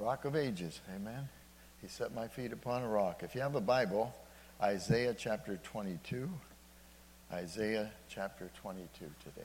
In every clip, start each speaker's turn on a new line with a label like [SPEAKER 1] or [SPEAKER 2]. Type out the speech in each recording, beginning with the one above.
[SPEAKER 1] Rock of Ages, amen. He set my feet upon a rock. If you have a Bible, Isaiah chapter 22. Isaiah chapter 22 today.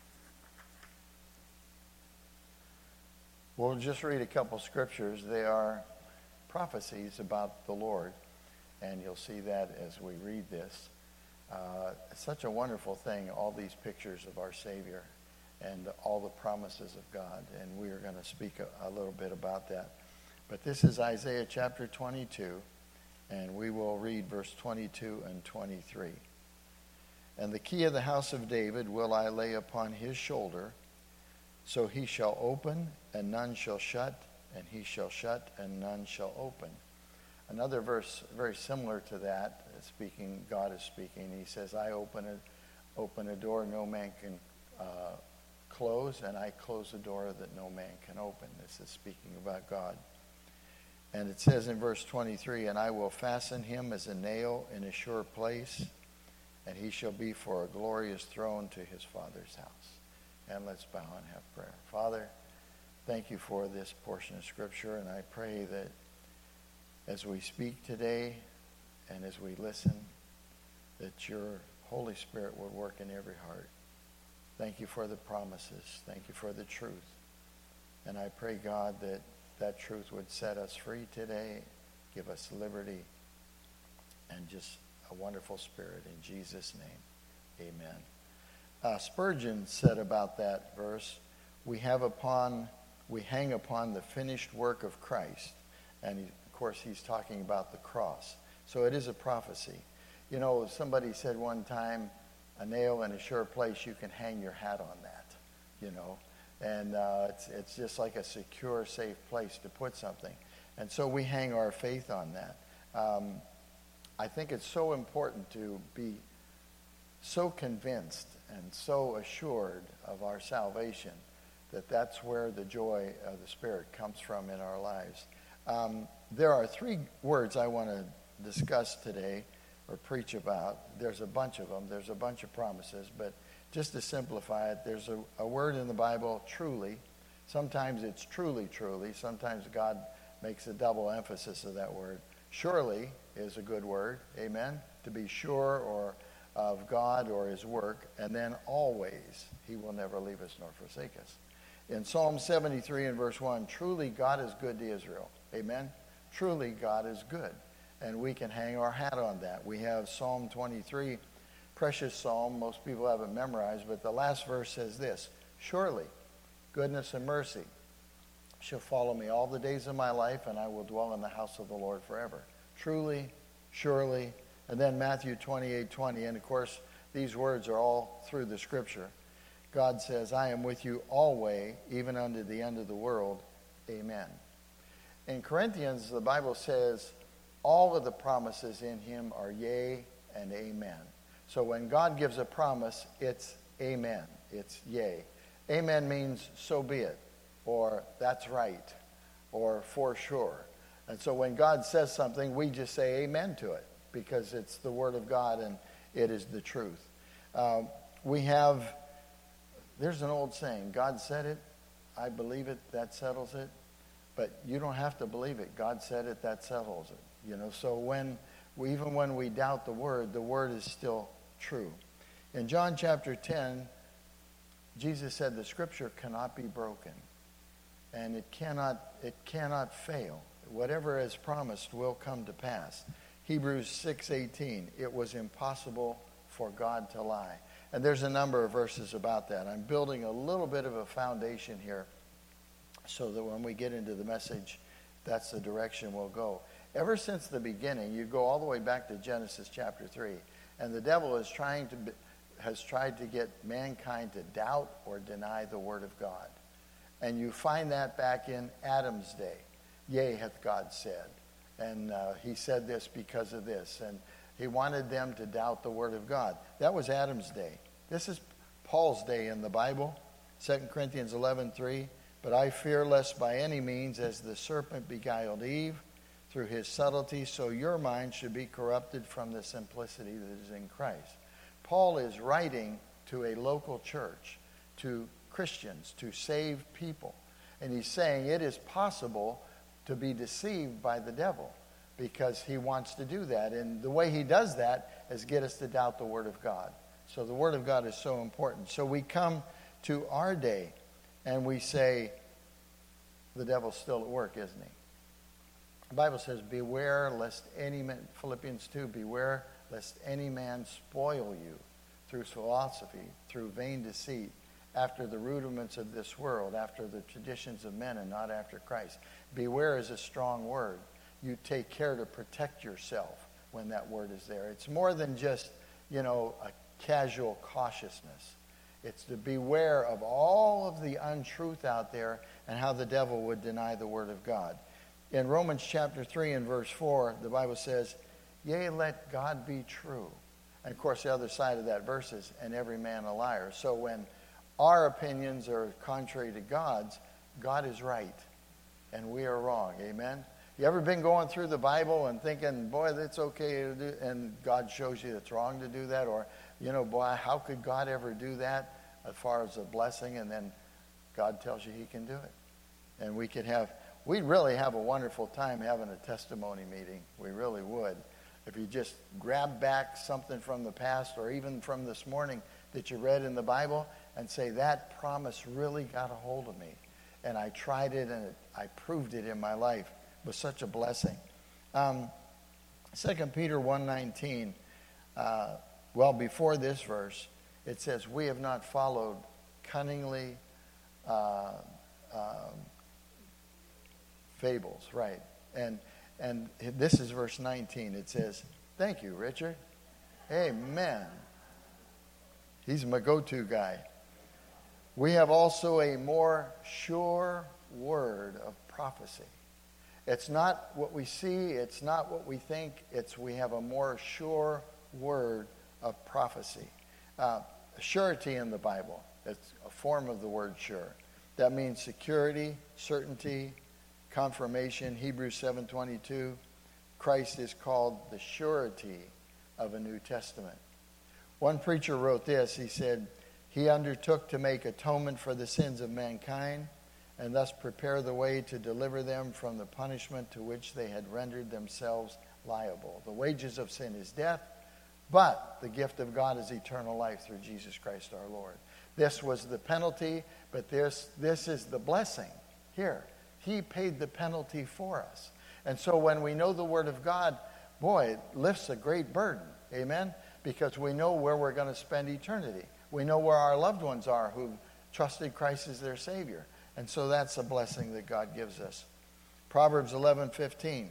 [SPEAKER 1] We'll just read a couple scriptures. They are prophecies about the Lord, and you'll see that as we read this. It's such a wonderful thing, all these pictures of our Savior and all the promises of God, and we are going to speak a little bit about that. But this is Isaiah chapter 22, and we will read verse 22 and 23. And the key of the house of David will I lay upon his shoulder, so he shall open, and none shall shut, and he shall shut, and none shall open. Another verse very similar to that, God is speaking. He says, I open a door no man can close, and I close a door that no man can open. This is speaking about God. And it says in verse 23, and I will fasten him as a nail in a sure place, and he shall be for a glorious throne to his Father's house. And let's bow and have prayer. Father, thank you for this portion of Scripture, and I pray that as we speak today and as we listen, that your Holy Spirit would work in every heart. Thank you for the promises. Thank you for the truth. And I pray, God, that that truth would set us free today, give us liberty, and just a wonderful spirit. In Jesus' name, amen. Spurgeon said about that verse, we hang upon the finished work of Christ. And of course, he's talking about the cross. So it is a prophecy. You know, somebody said one time, a nail in a sure place, you can hang your hat on that, you know. And it's just like a secure, safe place to put something. And so we hang our faith on that. I think it's so important to be so convinced and so assured of our salvation that that's where the joy of the Spirit comes from in our lives. There are three words I want to discuss today or preach about. There's a bunch of them. There's a bunch of promises, but just to simplify it, there's a word in the Bible, truly. Sometimes it's truly, truly. Sometimes God makes a double emphasis of that word. Surely is a good word, amen, to be sure or of God or his work. And then always, he will never leave us nor forsake us. In Psalm 73 and verse 1, truly God is good to Israel, amen. Truly God is good. And we can hang our hat on that. We have Psalm 23, precious psalm. Most people have it memorized, but the last verse says this, surely goodness and mercy shall follow me all the days of my life, and I will dwell in the house of the Lord forever. Truly, surely, and then Matthew 28:20, and of course, these words are all through the Scripture. God says, I am with you always, even unto the end of the world. Amen. In Corinthians, the Bible says, all of the promises in him are yea and amen. So when God gives a promise, it's amen. It's yea. Amen means so be it, or that's right, or for sure. And so when God says something, we just say amen to it because it's the Word of God and it is the truth. There's an old saying, God said it, I believe it, that settles it. But you don't have to believe it. God said it, that settles it. You know, so even when we doubt the Word is still true. In John chapter 10, Jesus said the Scripture cannot be broken. And it cannot fail. Whatever is promised will come to pass. Hebrews 6:18, it was impossible for God to lie. And there's a number of verses about that. I'm building a little bit of a foundation here so that when we get into the message, that's the direction we'll go. Ever since the beginning, you go all the way back to Genesis chapter 3, and the devil has tried to get mankind to doubt or deny the Word of God. And you find that back in Adam's day. Yea, hath God said. And he said this because of this. And he wanted them to doubt the Word of God. That was Adam's day. This is Paul's day in the Bible. 2 Corinthians 11:3. But I fear lest by any means, as the serpent beguiled Eve through his subtlety, so your mind should be corrupted from the simplicity that is in Christ. Paul is writing to a local church, to Christians, to saved people. And he's saying it is possible to be deceived by the devil, because he wants to do that. And the way he does that is get us to doubt the Word of God. So the Word of God is so important. So we come to our day and we say, the devil's still at work, isn't he? The Bible says, beware lest any man, Philippians 2, beware lest any man spoil you through philosophy, through vain deceit, after the rudiments of this world, after the traditions of men, and not after Christ. Beware is a strong word. You take care to protect yourself when that word is there. It's more than just, a casual cautiousness. It's to beware of all of the untruth out there and how the devil would deny the word of God. In Romans chapter 3 and verse 4, the Bible says, yea, let God be true. And of course, the other side of that verse is, and every man a liar. So when our opinions are contrary to God's, God is right, and we are wrong. Amen? You ever been going through the Bible and thinking, boy, that's okay to do, and God shows you it's wrong to do that? Or, boy, how could God ever do that as far as a blessing? And then God tells you he can do it. And we'd really have a wonderful time having a testimony meeting. We really would. If you just grab back something from the past or even from this morning that you read in the Bible and say, that promise really got a hold of me. And I tried it and I proved it in my life. It was such a blessing. 2 Peter 1:19, before this verse, it says, we have not followed cunningly fables, right? And this is verse 19. It says, thank you, Richard. Amen. He's my go-to guy. We have also a more sure word of prophecy. It's not what we see. It's not what we think. We have a more sure word of prophecy. Surety in the Bible. It's a form of the word sure. That means security, certainty, confirmation. Hebrews 7:22. Christ is called the surety of a New Testament. One preacher wrote this. He said, he undertook to make atonement for the sins of mankind and thus prepare the way to deliver them from the punishment to which they had rendered themselves liable. The wages of sin is death, but the gift of God is eternal life through Jesus Christ our Lord. This was the penalty, but this is the blessing here. He paid the penalty for us. And so when we know the Word of God, boy, it lifts a great burden. Amen? Because we know where we're going to spend eternity. We know where our loved ones are who trusted Christ as their Savior. And so that's a blessing that God gives us. Proverbs 11:15.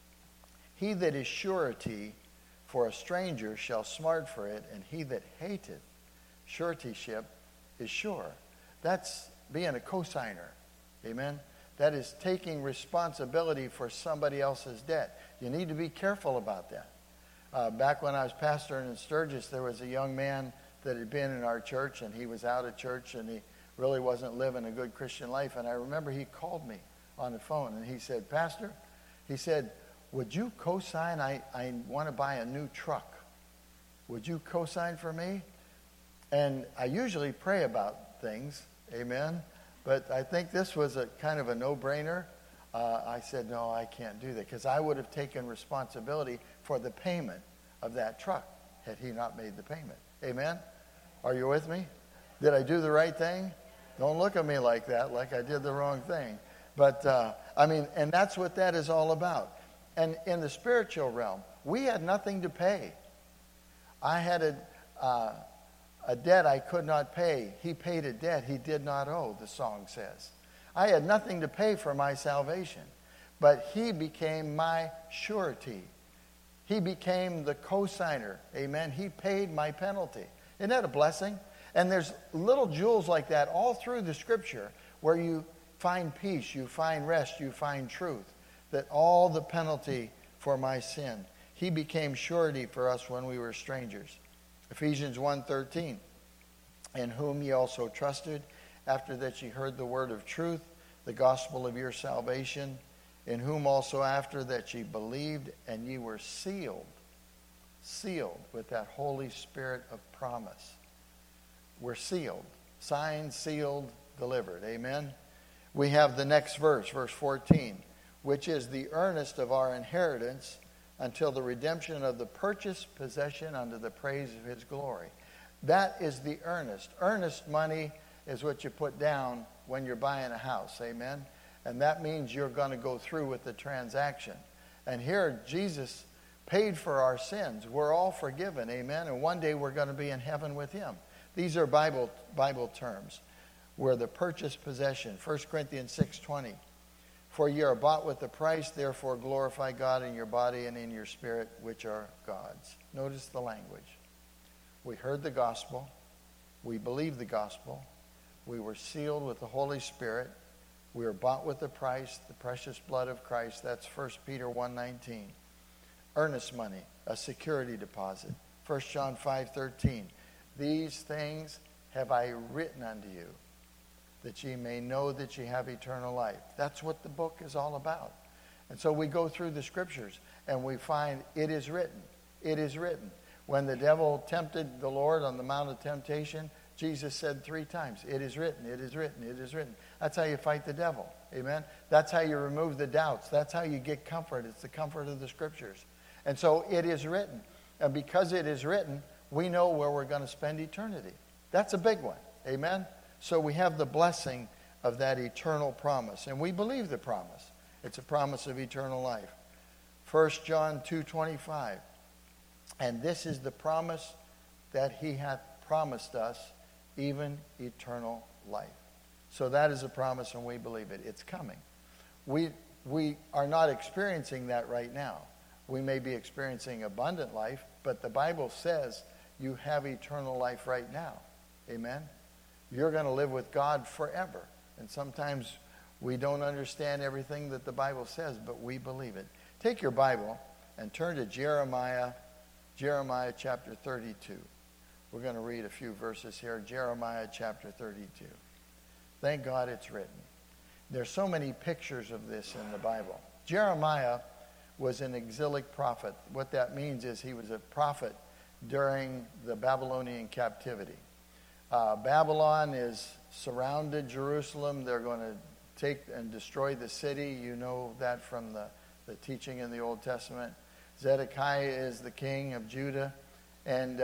[SPEAKER 1] He that is surety for a stranger shall smart for it, and he that hateth suretyship is sure. That's being a cosigner. Amen? That is taking responsibility for somebody else's debt. You need to be careful about that. Back when I was pastoring in Sturgis, there was a young man that had been in our church, and he was out of church, and he really wasn't living a good Christian life. And I remember he called me on the phone, and he said, Pastor, he said, would you co-sign? I want to buy a new truck. Would you co-sign for me? And I usually pray about things, amen, but I think this was a kind of a no-brainer. I said, no, I can't do that, because I would have taken responsibility for the payment of that truck had he not made the payment. Amen? Are you with me? Did I do the right thing? Don't look at me like that, like I did the wrong thing. But, and that's what that is all about. And in the spiritual realm, we had nothing to pay. I had a debt I could not pay. He paid a debt he did not owe, the song says. I had nothing to pay for my salvation, but he became my surety. He became the co-signer. Amen. He paid my penalty. Isn't that a blessing? And there's little jewels like that all through the Scripture where you find peace, you find rest, you find truth. That all the penalty for my sin. He became surety for us when we were strangers. Ephesians 1:13. In whom ye also trusted, after that ye heard the word of truth, the gospel of your salvation, in whom also after that ye believed, and ye were sealed with that Holy Spirit of promise. We're sealed, signed, sealed, delivered. Amen? We have the next verse, verse 14. which is the earnest of our inheritance until the redemption of the purchased possession unto the praise of his glory. That is the earnest. Earnest money is what you put down when you're buying a house. Amen? And that means you're going to go through with the transaction. And here, Jesus paid for our sins. We're all forgiven. Amen? And one day we're going to be in heaven with him. These are Bible terms. We're the purchased possession. 1 Corinthians 6:20. For ye are bought with a price, therefore glorify God in your body and in your spirit, which are God's. Notice the language. We heard the gospel. We believed the gospel. We were sealed with the Holy Spirit. We were bought with a price, the precious blood of Christ. That's 1 Peter 1:19. Earnest money, a security deposit. 1 John 5:13. These things have I written unto you, that ye may know that ye have eternal life. That's what the book is all about. And so we go through the scriptures and we find it is written. It is written. When the devil tempted the Lord on the Mount of Temptation, Jesus said 3 times, it is written, it is written, it is written. That's how you fight the devil. Amen? That's how you remove the doubts. That's how you get comfort. It's the comfort of the scriptures. And so it is written. And because it is written, we know where we're going to spend eternity. That's a big one. Amen? So we have the blessing of that eternal promise. And we believe the promise. It's a promise of eternal life. 1 John 2:25. And this is the promise that he hath promised us, even eternal life. So that is a promise and we believe it. It's coming. We are not experiencing that right now. We may be experiencing abundant life, but the Bible says you have eternal life right now. Amen? You're going to live with God forever. And sometimes we don't understand everything that the Bible says, but we believe it. Take your Bible and turn to Jeremiah chapter 32. We're going to read a few verses here. Jeremiah chapter 32. Thank God it's written. There's so many pictures of this in the Bible. Jeremiah was an exilic prophet. What that means is he was a prophet during the Babylonian captivity. Babylon is surrounded Jerusalem. They're going to take and destroy the city. You know that from the teaching in the Old Testament. Zedekiah is the king of Judah. And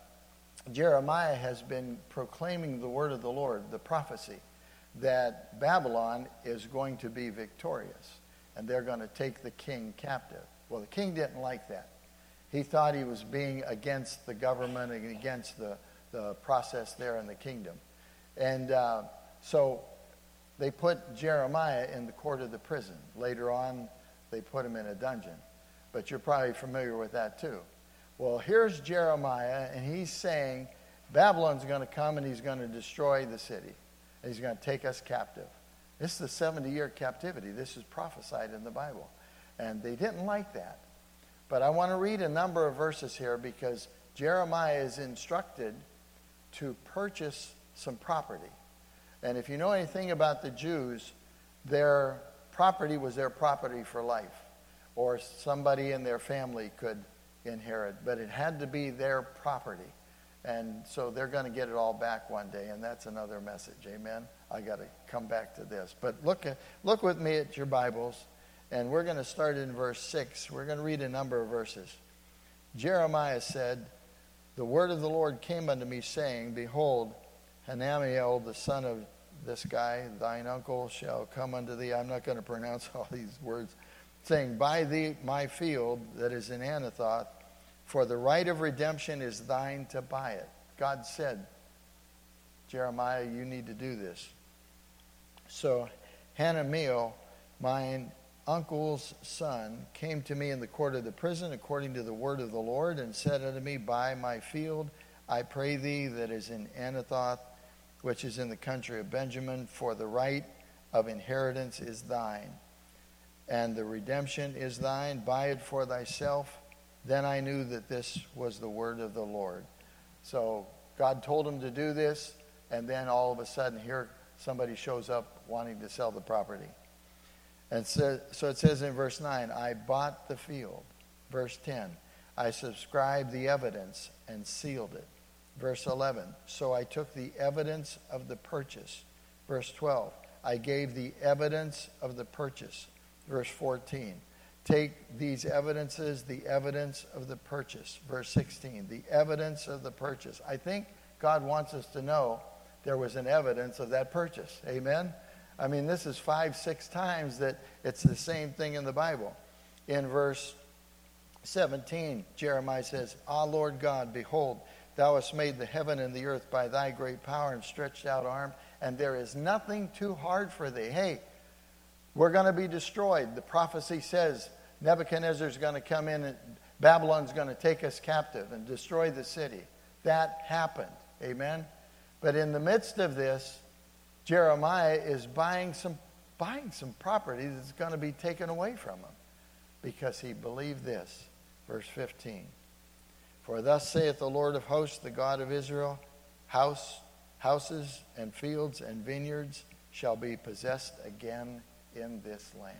[SPEAKER 1] Jeremiah has been proclaiming the word of the Lord, the prophecy, that Babylon is going to be victorious. And they're going to take the king captive. Well, the king didn't like that. He thought he was being against the government and against the process there in the kingdom. And so they put Jeremiah in the court of the prison. Later on, they put him in a dungeon. But you're probably familiar with that too. Well, here's Jeremiah, and he's saying Babylon's going to come and he's going to destroy the city. And he's going to take us captive. This is the 70-year captivity. This is prophesied in the Bible. And they didn't like that. But I want to read a number of verses here because Jeremiah is instructed to purchase some property. And if you know anything about the Jews, their property was their property for life. Or somebody in their family could inherit. But it had to be their property. And so they're going to get it all back one day. And that's another message. Amen? I got to come back to this. But look with me at your Bibles. And we're going to start in verse 6. We're going to read a number of verses. Jeremiah said, the word of the Lord came unto me, saying, behold, Hanamiel, the son of this guy, thine uncle, shall come unto thee. I'm not going to pronounce all these words. Saying, buy thee my field that is in Anathoth, for the right of redemption is thine to buy it. God said, Jeremiah, you need to do this. So Hanamiel, mine uncle's son, came to me in the court of the prison according to the word of the Lord, and said unto me, buy my field, I pray thee, that is in Anathoth, which is in the country of Benjamin, for the right of inheritance is thine, and the redemption is thine. Buy it for thyself. Then I knew that this was the word of the Lord. So God told him to do this, and then all of a sudden here somebody shows up wanting to sell the property. And so it says in verse 9, I bought the field. Verse 10, I subscribed the evidence and sealed it. Verse 11, so I took the evidence of the purchase. Verse 12, I gave the evidence of the purchase. Verse 14. Take these evidences, the evidence of the purchase. Verse 16, the evidence of the purchase. I think God wants us to know there was an evidence of that purchase. Amen? I mean, this is 5, 6 times that it's the same thing in the Bible. In verse 17, Jeremiah says, Ah, Lord God, behold, thou hast made the heaven and the earth by thy great power and stretched out arm, and there is nothing too hard for thee. Hey, we're going to be destroyed. The prophecy says Nebuchadnezzar's going to come in and Babylon's going to take us captive and destroy the city. That happened. Amen? But in the midst of this, Jeremiah is buying some property that's going to be taken away from him because he believed this. Verse 15. For thus saith the Lord of hosts, the God of Israel, houses and fields and vineyards shall be possessed again in this land.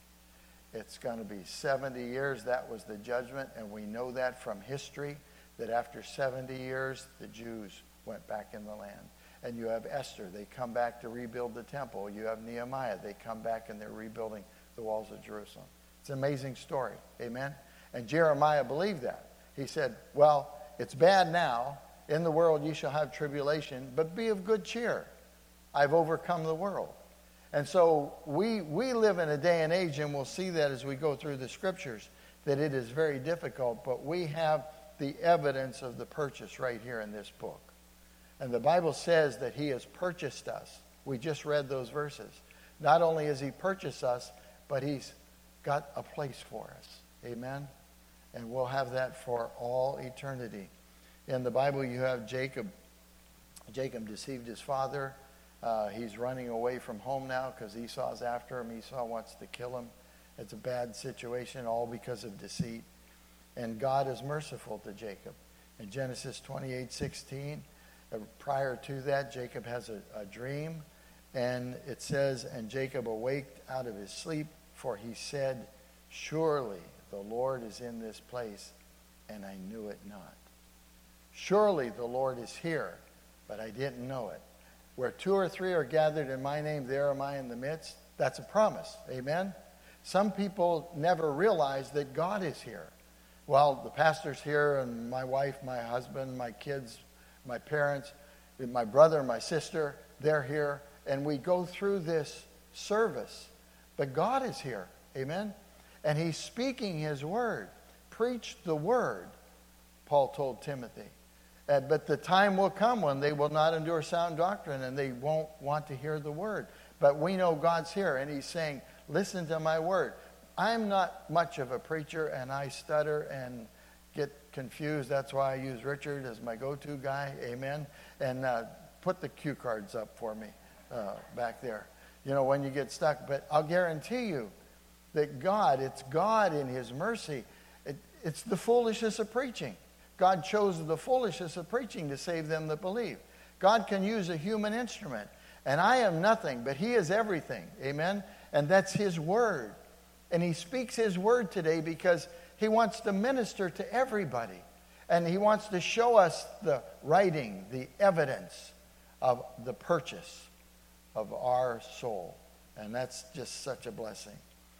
[SPEAKER 1] It's going to be 70 years. That was the judgment, and we know that from history, that after 70 years, the Jews went back in the land. And you have Esther. They come back to rebuild the temple. You have Nehemiah. They come back and they're rebuilding the walls of Jerusalem. It's an amazing story. Amen? And Jeremiah believed that. He said, well, it's bad now. In the world you shall have tribulation, but be of good cheer. I've overcome the world. And so we live in a day and age, and we'll see that as we go through the scriptures, that it is very difficult, but we have the evidence of the purchase right here in this book. And the Bible says that he has purchased us. We just read those verses. Not only has he purchased us, but he's got a place for us. Amen? And we'll have that for all eternity. In the Bible, you have Jacob. Jacob deceived his father. He's running away from home now because Esau's after him. Esau wants to kill him. It's a bad situation, all because of deceit. And God is merciful to Jacob. In Genesis 28:16, prior to that, Jacob has a dream. And it says, and Jacob awaked out of his sleep, for he said, surely the Lord is in this place, and I knew it not. Surely the Lord is here, but I didn't know it. Where 2 or 3 are gathered in my name, there am I in the midst. That's a promise. Amen? Some people never realize that God is here. Well, the pastor's here, and my wife, my husband, my kids, my parents, my brother, my sister, they're here. And we go through this service. But God is here. Amen? And he's speaking his word. Preach the word, Paul told Timothy. But the time will come when they will not endure sound doctrine and they won't want to hear the word. But we know God's here, and he's saying, listen to my word. I'm not much of a preacher, and I stutter and get confused. That's why I use Richard as my go-to guy. Amen. And put the cue cards up for me back there, when you get stuck. But I'll guarantee you that it's God in his mercy. It's the foolishness of preaching. God chose the foolishness of preaching to save them that believe. God can use a human instrument. And I am nothing, but he is everything. Amen? And that's his word. And he speaks his word today because he wants to minister to everybody. And he wants to show us the writing, the evidence of the purchase of our soul. And that's just such a blessing.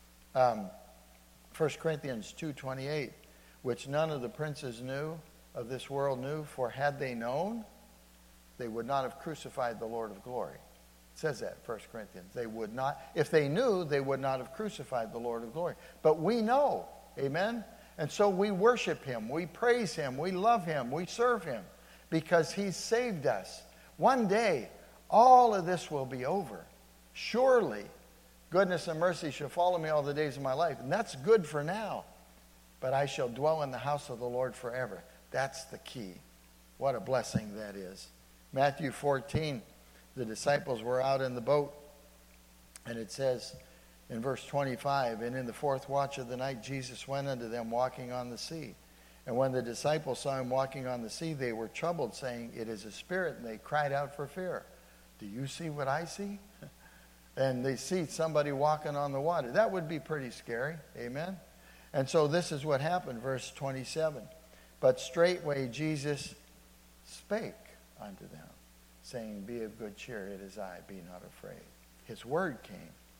[SPEAKER 1] 1 Corinthians 2:28, which none of the princes of this world knew, for had they known, they would not have crucified the Lord of glory. It says that, 1 Corinthians. They would not, if they knew, they would not have crucified the Lord of glory. But we know, amen? And so we worship him, we praise him, we love him, we serve him, because he's saved us. One day, all of this will be over. Surely, goodness and mercy shall follow me all the days of my life. And that's good for now. But I shall dwell in the house of the Lord forever. That's the key. What a blessing that is. Matthew 14, the disciples were out in the boat. And it says in verse 25, and in the 4th watch of the night, Jesus went unto them walking on the sea. And when the disciples saw him walking on the sea, they were troubled, saying, it is a spirit. And they cried out for fear. Do you see what I see? And they see somebody walking on the water. That would be pretty scary. Amen? And so this is what happened, verse 27. But straightway Jesus spake unto them, saying, be of good cheer, it is I, be not afraid. His word came.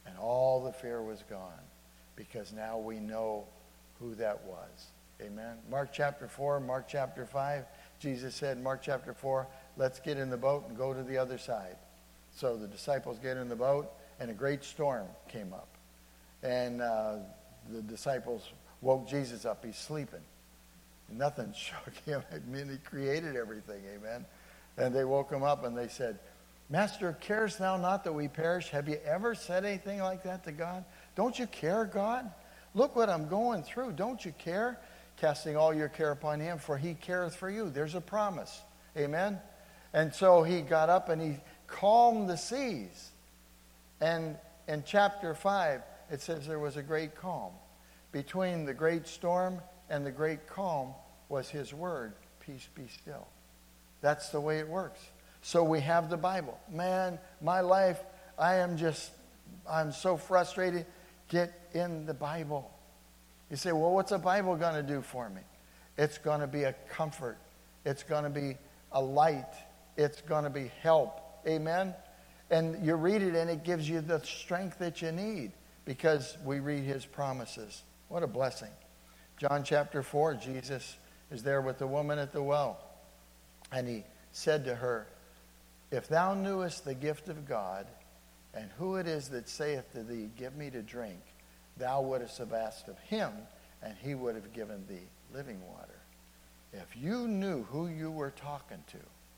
[SPEAKER 1] And all the fear was gone because now we know who that was. Amen. Mark chapter 4, Mark chapter 5, Jesus said in Mark chapter 4, let's get in the boat and go to the other side. So the disciples get in the boat, and a great storm came up. And the disciples woke Jesus up. He's sleeping. Nothing shook him. I mean, he created everything. Amen. And they woke him up and they said, Master, carest thou not that we perish? Have you ever said anything like that to God? Don't you care, God? Look what I'm going through. Don't you care? Casting all your care upon him, for he careth for you. There's a promise. Amen. And so he got up and he calmed the seas. And in chapter 5, it says there was a great calm. Between the great storm and the great calm was his word, peace be still. That's the way it works. So we have the Bible. Man, my life, I'm so frustrated. Get in the Bible. You say, well, what's a Bible going to do for me? It's going to be a comfort. It's going to be a light. It's going to be help. Amen? And you read it and it gives you the strength that you need because we read his promises. What a blessing. John chapter 4, Jesus is there with the woman at the well. And he said to her, if thou knewest the gift of God, and who it is that saith to thee, give me to drink, thou wouldest have asked of him, and he would have given thee living water. If you knew who you were talking to,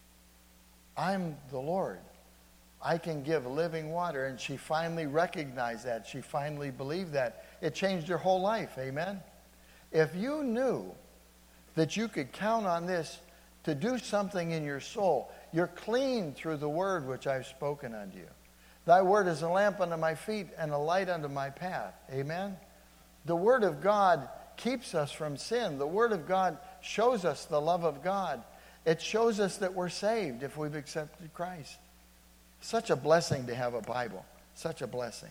[SPEAKER 1] I'm the Lord. I can give living water. And she finally recognized that. She finally believed that. It changed her whole life. Amen? If you knew that you could count on this to do something in your soul, you're clean through the word which I've spoken unto you. Thy word is a lamp unto my feet and a light unto my path. Amen? The word of God keeps us from sin. The word of God shows us the love of God. It shows us that we're saved if we've accepted Christ. Such a blessing to have a Bible. Such a blessing.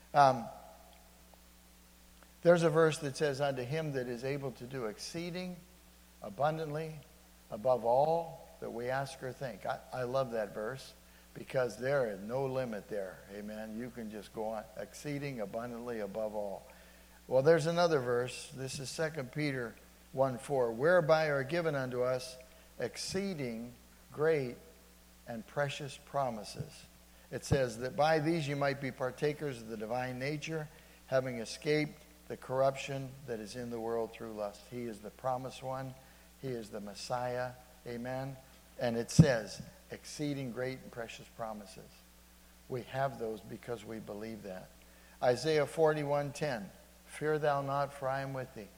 [SPEAKER 1] There's a verse that says, unto him that is able to do exceeding abundantly above all that we ask or think. I love that verse because there is no limit there. Amen. You can just go on exceeding abundantly above all. Well, there's another verse. This is 2 Peter 1:4. Whereby are given unto us exceeding great and precious promises. It says that by these you might be partakers of the divine nature, having escaped the corruption that is in the world through lust. He is the promised one. He is the Messiah. Amen. And it says, exceeding great and precious promises. We have those because we believe that. Isaiah 41:10. Fear thou not, for I am with thee.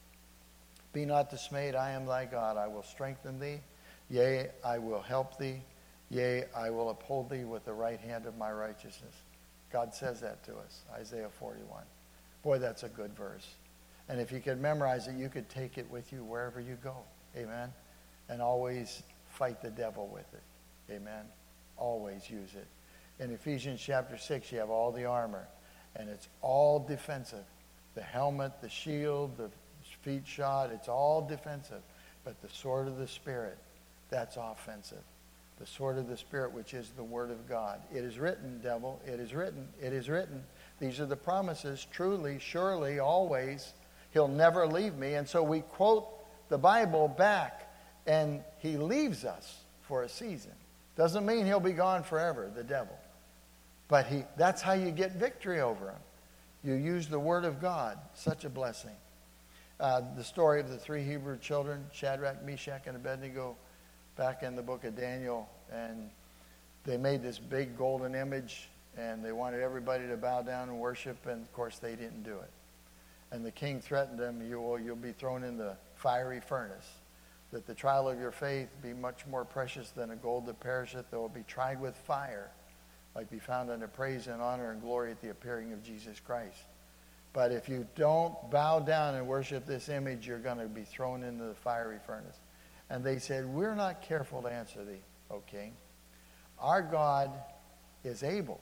[SPEAKER 1] Be not dismayed, I am thy God. I will strengthen thee. Yea, I will help thee. Yea, I will uphold thee with the right hand of my righteousness. God says that to us. Isaiah 41. Boy, that's a good verse. And if you could memorize it, you could take it with you wherever you go. Amen. And always fight the devil with it. Amen. Always use it. In Ephesians chapter 6, you have all the armor. And it's all defensive. The helmet, the shield, the feet shod, it's all defensive. But the sword of the Spirit, that's offensive. The sword of the Spirit, which is the Word of God. It is written, devil. It is written. It is written. These are the promises. Truly, surely, always. He'll never leave me. And so we quote the Bible back, and he leaves us for a season. Doesn't mean he'll be gone forever, the devil. But that's how you get victory over him. You use the Word of God. Such a blessing. The story of the three Hebrew children, Shadrach, Meshach, and Abednego, back in the book of Daniel. And they made this big golden image, and they wanted everybody to bow down and worship, and of course they didn't do it. And the king threatened them, you'll be thrown in the fiery furnace, that the trial of your faith be much more precious than a gold that perisheth, that will be tried with fire, might be found unto praise and honor and glory at the appearing of Jesus Christ. But if you don't bow down and worship this image, you're going to be thrown into the fiery furnace. And they said, we're not careful to answer thee, O king. Our God is able.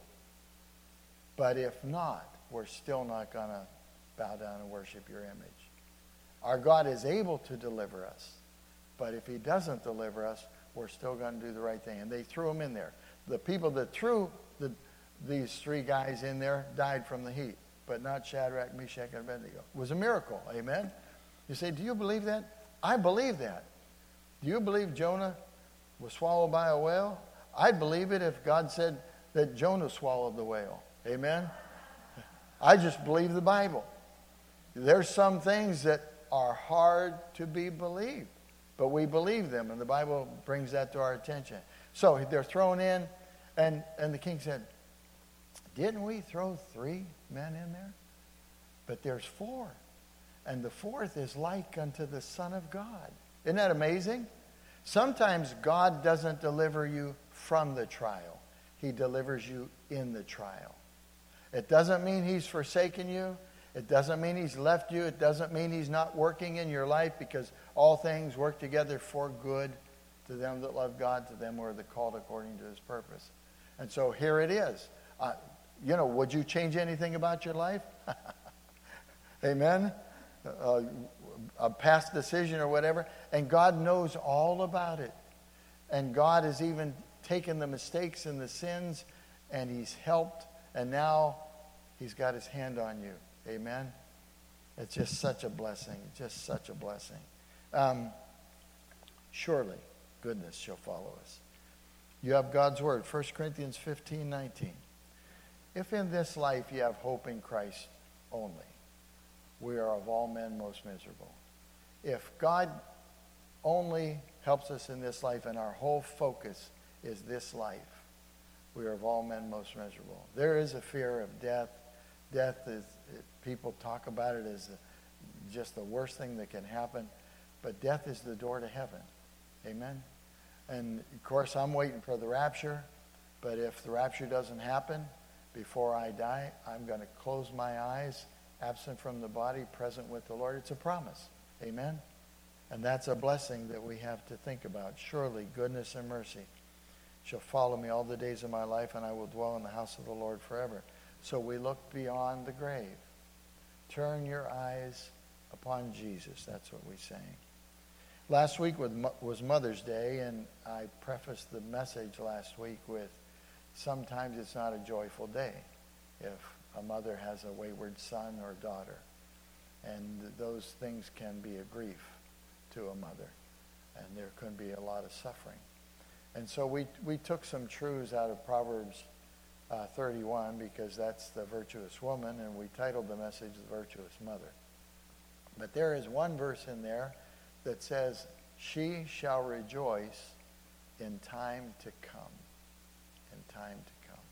[SPEAKER 1] But if not, we're still not going to bow down and worship your image. Our God is able to deliver us. But if he doesn't deliver us, we're still going to do the right thing. And they threw him in there. The people that threw these three guys in there died from the heat, but not Shadrach, Meshach, and Abednego. It was a miracle. Amen? You say, do you believe that? I believe that. Do you believe Jonah was swallowed by a whale? I'd believe it if God said that Jonah swallowed the whale. Amen? I just believe the Bible. There's some things that are hard to be believed, but we believe them, and the Bible brings that to our attention. So they're thrown in, and the king said, didn't we throw 3 men in there? But there's 4, and the 4th is like unto the Son of God. Isn't that amazing? Sometimes God doesn't deliver you from the trial. He delivers you in the trial. It doesn't mean he's forsaken you. It doesn't mean he's left you. It doesn't mean he's not working in your life, because all things work together for good to them that love God, to them who are called according to his purpose. And so here it is. Would you change anything about your life? Amen? A past decision or whatever. And God knows all about it. And God has even taken the mistakes and the sins, and he's helped, and now he's got his hand on you. Amen? It's just such a blessing. Just such a blessing. Surely goodness shall follow us. You have God's word, 1 Corinthians 15:19. If in this life you have hope in Christ only, we are of all men most miserable. If God only helps us in this life and our whole focus is this life, we are of all men most miserable. There is a fear of death. Death is, people talk about it as just the worst thing that can happen. But death is the door to heaven. Amen? And, of course, I'm waiting for the rapture. But if the rapture doesn't happen before I die, I'm going to close my eyes, absent from the body, present with the Lord. It's a promise. Amen? And that's a blessing that we have to think about. Surely goodness and mercy shall follow me all the days of my life, and I will dwell in the house of the Lord forever. So we look beyond the grave. Turn your eyes upon Jesus. That's what we sang. Last week was Mother's Day, and I prefaced the message last week with, sometimes it's not a joyful day if a mother has a wayward son or daughter. And those things can be a grief to a mother. And there can be a lot of suffering. And so we took some truths out of Proverbs 31, because that's the virtuous woman, and we titled the message The Virtuous Mother. But there is one verse in there that says, she shall rejoice in time to come. In time to come.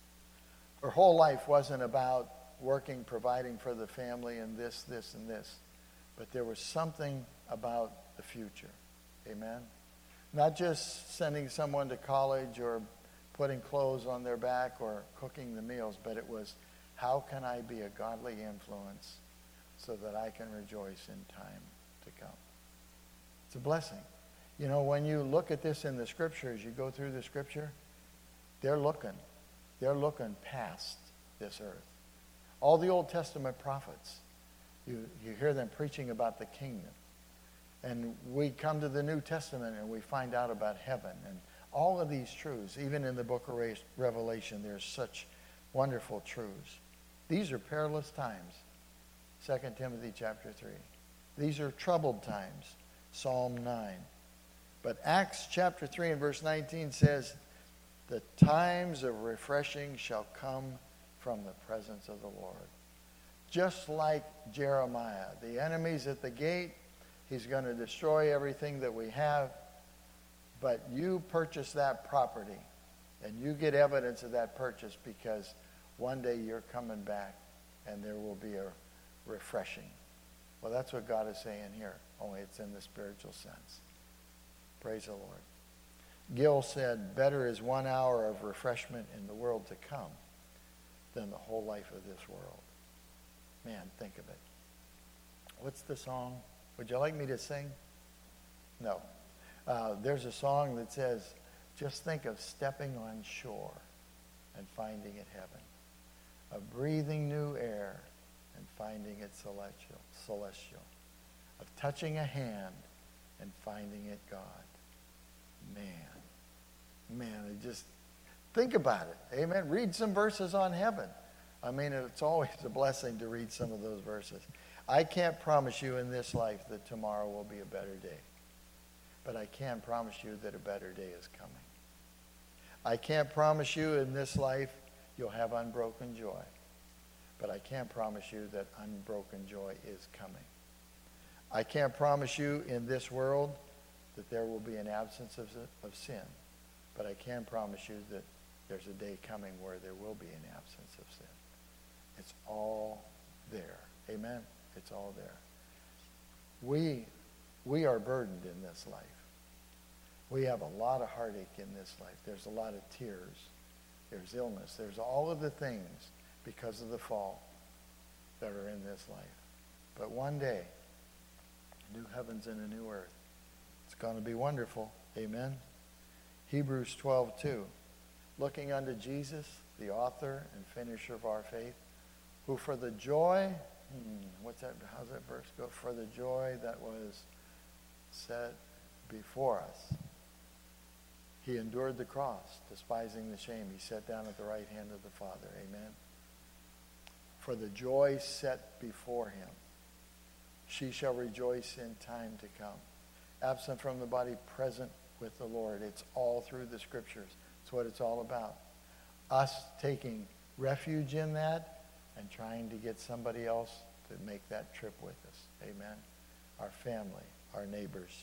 [SPEAKER 1] Her whole life wasn't about working, providing for the family, and this, and this. But there was something about the future. Amen? Not just sending someone to college or putting clothes on their back or cooking the meals, but it was, how can I be a godly influence so that I can rejoice in time to come? It's a blessing. You know, when you look at this in the scriptures, you go through the scripture, they're looking past this earth. All the Old Testament prophets, you hear them preaching about the kingdom. And we come to the New Testament and we find out about heaven. And all of these truths, even in the book of Revelation, there's such wonderful truths. These are perilous times. 2 Timothy chapter 3. These are troubled times. Psalm 9. But Acts chapter 3 and verse 19 says, the times of refreshing shall come from the presence of the Lord. Just like Jeremiah, the enemy's at the gate. He's going to destroy everything that we have. But you purchase that property, and you get evidence of that purchase, because one day you're coming back, and there will be a refreshing. Well, that's what God is saying here, only it's in the spiritual sense. Praise the Lord. Gill said, better is 1 hour of refreshment in the world to come than the whole life of this world. Man, think of it. What's the song? Would you like me to sing? No. There's a song that says, just think of stepping on shore and finding it heaven. Of breathing new air and finding it celestial. Of touching a hand and finding it God. Man, Think about it. Amen. Read some verses on heaven. I mean, it's always a blessing to read some of those verses. I can't promise you in this life that tomorrow will be a better day. But I can promise you that a better day is coming. I can't promise you in this life you'll have unbroken joy. But I can promise you that unbroken joy is coming. I can't promise you in this world that there will be an absence of sin. But I can promise you that there's a day coming where there will be an absence of sin. It's all there. Amen? It's all there. We are burdened in this life. We have a lot of heartache in this life. There's a lot of tears. There's illness. There's all of the things because of the fall that are in this life. But one day, new heavens and a new earth. It's going to be wonderful. Amen? Hebrews 12:2. Looking unto Jesus, the author and finisher of our faith, who for the joy, how's that verse go? For the joy that was set before us, he endured the cross, despising the shame. He sat down at the right hand of the Father. Amen. For the joy set before him, she shall rejoice in time to come. Absent from the body, present with the Lord. It's all through the scriptures. It's what it's all about. Us taking refuge in that and trying to get somebody else to make that trip with us. Amen. Our family, our neighbors.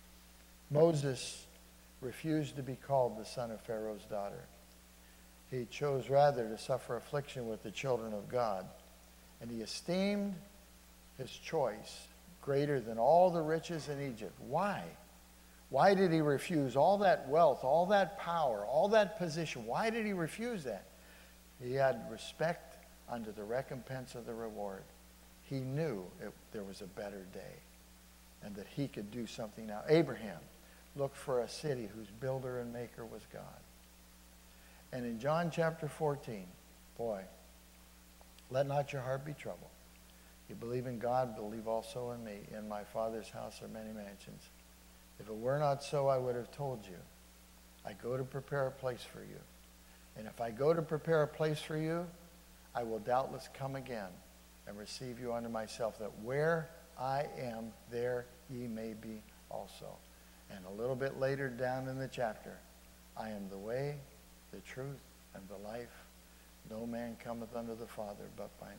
[SPEAKER 1] Moses refused to be called the son of Pharaoh's daughter. He chose rather to suffer affliction with the children of God. And he esteemed his choice greater than all the riches in Egypt. Why? Why did he refuse all that wealth, all that power, all that position? Why did he refuse that? He had respect unto the recompense of the reward. He knew there was a better day and that he could do something now. Abraham looked for a city whose builder and maker was God. And in John chapter 14, boy, let not your heart be troubled. You believe in God, believe also in me. In my Father's house are many mansions. If it were not so, I would have told you. I go to prepare a place for you. And if I go to prepare a place for you, I will doubtless come again and receive you unto myself, that where I am, there ye may be also. And a little bit later down in the chapter, I am the way, the truth, and the life. No man cometh unto the Father but by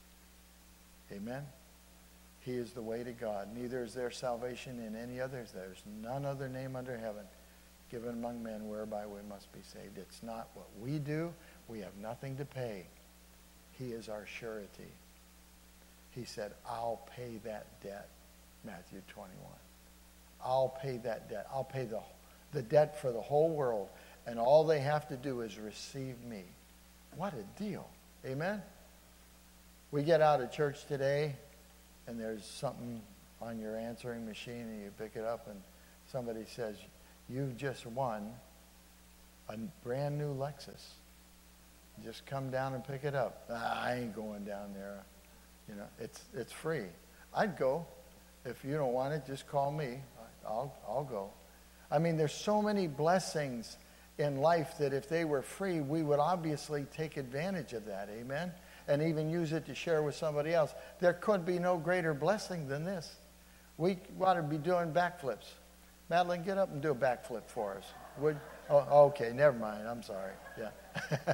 [SPEAKER 1] me. Amen? He is the way to God. Neither is there salvation in any others. There's none other name under heaven given among men whereby we must be saved. It's not what we do. We have nothing to pay. He is our surety. He said, I'll pay that debt. Matthew 21. I'll pay that debt. I'll pay the debt for the whole world. And all they have to do is receive me. What a deal. Amen? We get out of church today, and there's something on your answering machine, and you pick it up, and somebody says, you've just won a brand new Lexus. Just come down and pick it up. I ain't going down there. You know, it's free. I'd go. If you don't want it, just call me. I'll go. I mean, there's so many blessings in life that if they were free, we would obviously take advantage of that. Amen? And even use it to share with somebody else. There could be no greater blessing than this. We ought to be doing backflips. Madeline, get up and do a backflip for us. Would? Oh, okay, never mind. I'm sorry. Yeah.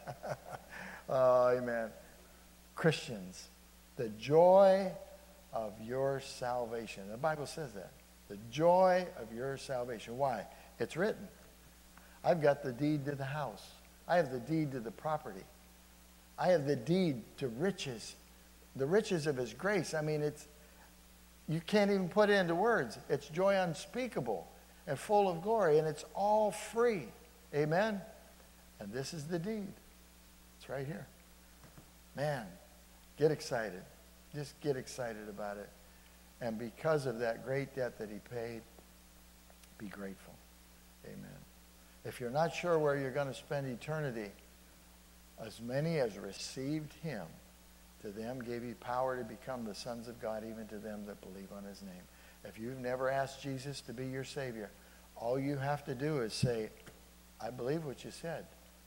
[SPEAKER 1] Oh, amen. Christians, the joy of your salvation. The Bible says that. The joy of your salvation. Why? It's written. I've got the deed to the house. I have the deed to the property. I have the deed to riches, the riches of his grace. I mean, you can't even put it into words. It's joy unspeakable and full of glory, and it's all free. Amen? And this is the deed. It's right here. Man, get excited. Just get excited about it. And because of that great debt that he paid, be grateful. Amen. If you're not sure where you're going to spend eternity, as many as received him, to them gave he power to become the sons of God, even to them that believe on his name. If you've never asked Jesus to be your Savior, all you have to do is say, I believe what you said.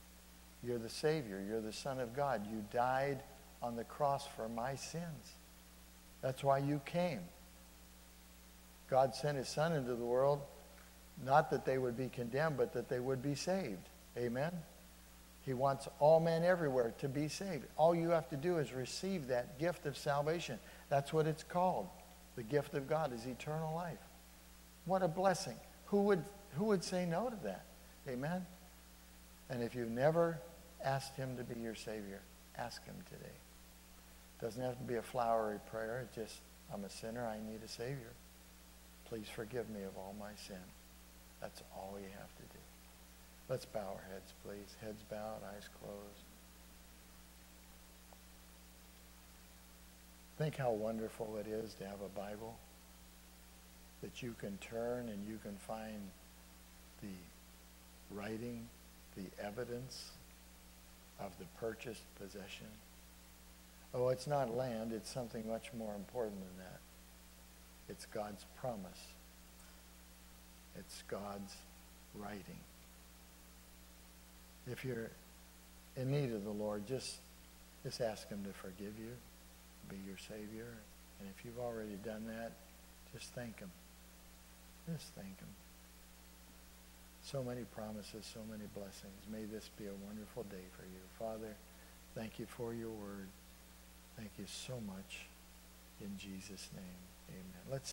[SPEAKER 1] You're the Savior. You're the Son of God. You died on the cross for my sins. That's why you came. God sent his Son into the world, not that they would be condemned, but that they would be saved. Amen? He wants all men everywhere to be saved. All you have to do is receive that gift of salvation. That's what it's called. The gift of God is eternal life. What a blessing. Who would say no to that? Amen? And if you've never asked him to be your Savior, ask him today. Doesn't have to be a flowery prayer. It's just, I'm a sinner. I need a Savior. Please forgive me of all my sin. That's all you have to do. Let's bow our heads, please. Heads bowed, eyes closed. Think how wonderful it is to have a Bible that you can turn and you can find the writing, the evidence of the purchased possession. Oh, it's not land. It's something much more important than that. It's God's promise. It's God's writing. If you're in need of the Lord, just ask him to forgive you, be your Savior. And if you've already done that, just thank him. Just thank him. So many promises, so many blessings. May this be a wonderful day for you. Father, thank you for your word. Thank you so much. In Jesus' name, amen. Let's